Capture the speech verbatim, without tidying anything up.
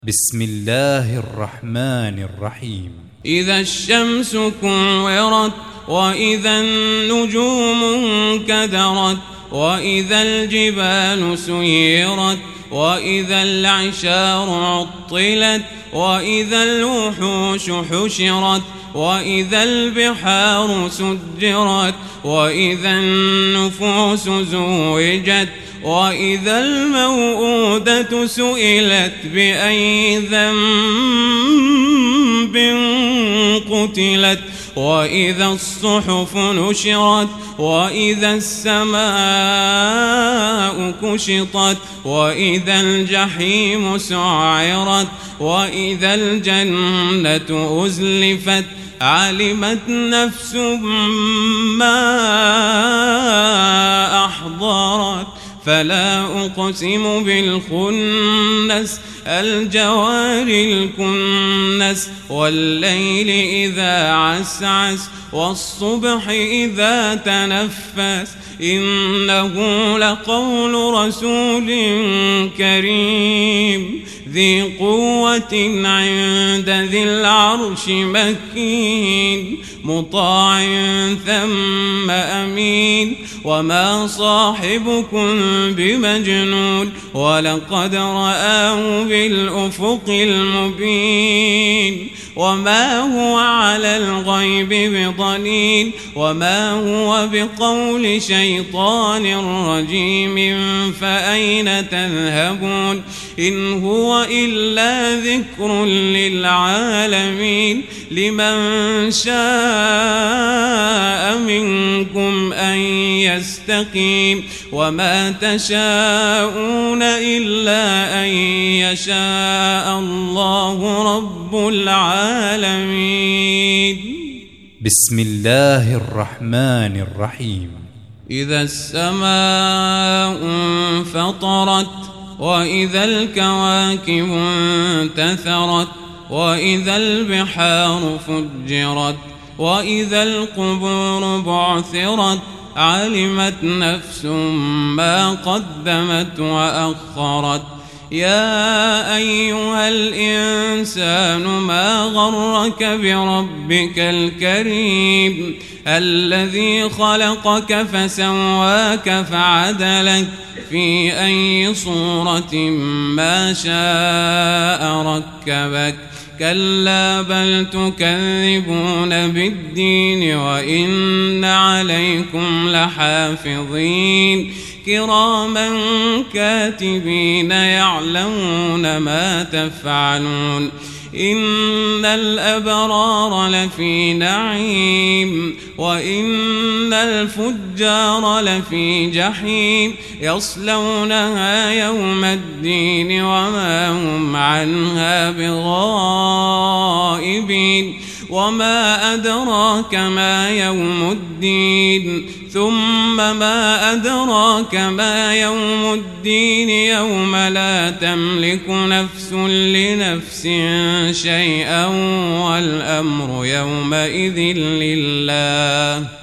بسم الله الرحمن الرحيم. إذا الشمس كورت وإذا النجوم انكدرت وإذا الجبال سيرت وإذا العشار عطلت وإذا الوحوش حشرت وإذا البحار سجرت وإذا النفوس زوجت وإذا الموءودة سئلت بأي ذنب قتلت وإذا الصحف نشرت وإذا السماء كشطت وإذا الجحيم سعرت وإذا الجنة أزلفت علمت نفس ما أحضرت فلا أقسم بالخنس الجوار الكنس والليل إذا عسعس والصبح إذا تنفس إنه لقول رسول كريم ذي قوة عند ذي العرش مكين مطاع ثم أمين وما صاحبكم بمجنون ولقد رآه بالأفق المبين وما هو على الغيب بضنين وما هو بقول شيطان رجيم فأين تذهبون إن هو إلا ذكر للعالمين لمن شاء منكم أن يستقيم وما تشاءون إلا أن يشاء الله رب العالمين. بسم الله الرحمن الرحيم. إذا السماء انفطرت وإذا الكواكب انتثرت وإذا البحار فجرت وإذا القبور بعثرت علمت نفس ما قدمت وأخرت يا أيها الإنسان ما غرك بربك الكريم الذي خلقك فسواك فعدلك في أي صورة ما شاء ركبك كلا بل تكذبون بالدين وإن عليكم لحافظين كراما كاتبين يعلمون ما تفعلون إن الأبرار لفي نعيم وإن الفجار لفي جحيم يصلونها يوم الدين وما هم عنها بغائبين وما أدراك ما يوم الدين ثم ما أدراك ما يوم الدين يوم لا تملك نفس لنفس شيئا والأمر يومئذ لله.